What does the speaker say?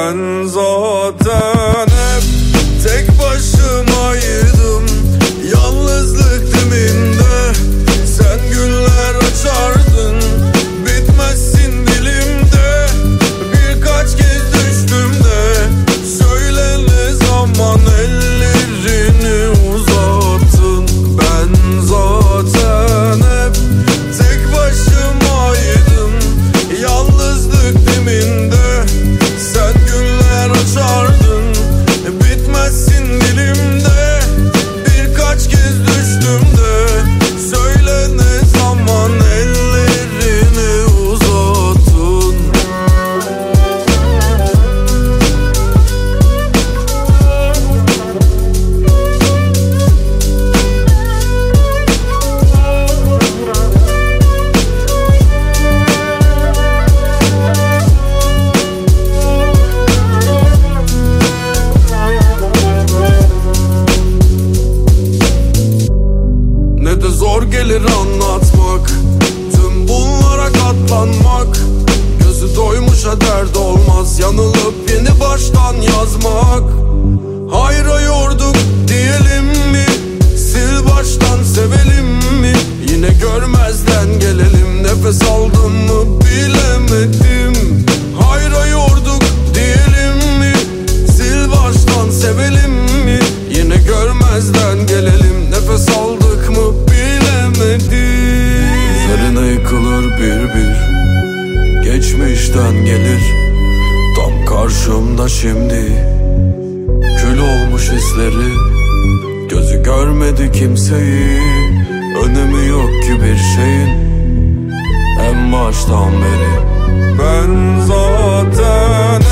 Ben zaten hep tek başımaydım, yalnızlık diminde. Sen güller açardın, bitmezsin dilimde. Birkaç kez düştüm de söyle ne zaman ellerini uzattın. Ben zaten hep tek başımaydım, yalnızlık diminde. Sen güller açardın, bitmezsin dilimde. Birkaç kez düştüm de söyle ne zaman ellerini uzattın. Ne de zor gelir anlatmak, tüm bunlara katlanmak. Gözü doymuşa dert olmaz, yanılıp yeni baştan yazmak. Hayra yorduk diyelim mi, sil baştan sevelim mi? Yine görmezden gelelim, nefes aldım mı bilemedim. Hayra yorduk diyelim mi, sil baştan sevelim mi? Yine görmezden gelelim, nefes aldık mı bilemedim. Üzerine yıkılır bir bir, geçmişten gelir. Tam karşımda şimdi, kül olmuş hisleri. Gözü görmedi kimseyi, önemi yok ki bir şeyin en baştan beri. Ben zaten